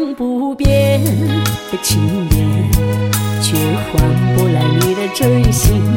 常不变的情缘，却换不来你的真心。